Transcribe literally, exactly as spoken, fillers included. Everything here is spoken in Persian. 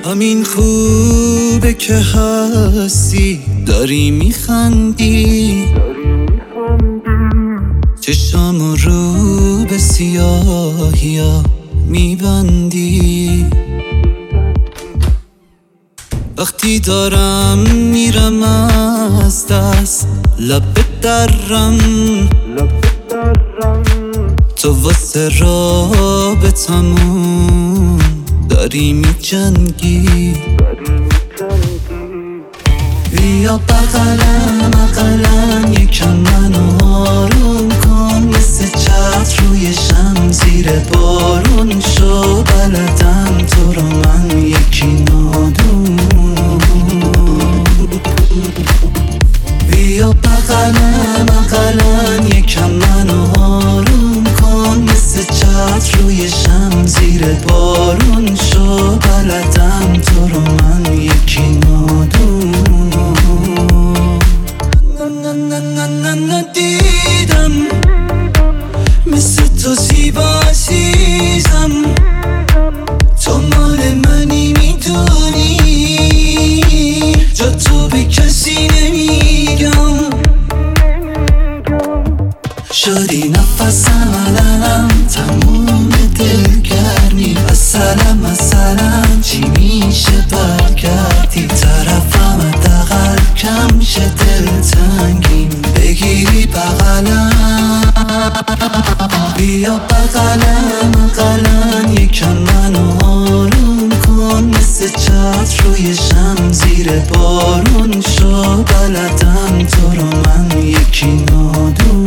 همین خوبه که هستی، داری میخندی، چشام رو به سیاهیا میبندی. وقتی دارم میرم از دست لب درم، تو واسه رابطمون داری میجنگی. بیا بغلم بغلم یکم منو آروم کن، مثل چتر روی شم زیر بارون شو، بلدم تو رو من یکی نادون. بیا بغلم بغلم یکم منو آروم کن، مثل چتر روی شم زیر بارون شو، بلدم تو رو من یکی نادون. ندیدم مثل تو زیبا عزیزم، تو مال منی میدونی، جا تو به کسی نمیگم. شدی نفسم علنم تموم دلگرمی، مثلا مثلا چی میشه برگردی طرفم، حداقل کم شه دلتنگیم بگیری بغلم. بیا بغلم بغلم یکم منو آروم کن، مثل چتر روی شم زیر بارون شو، بلدم تو رو من یکی نادون.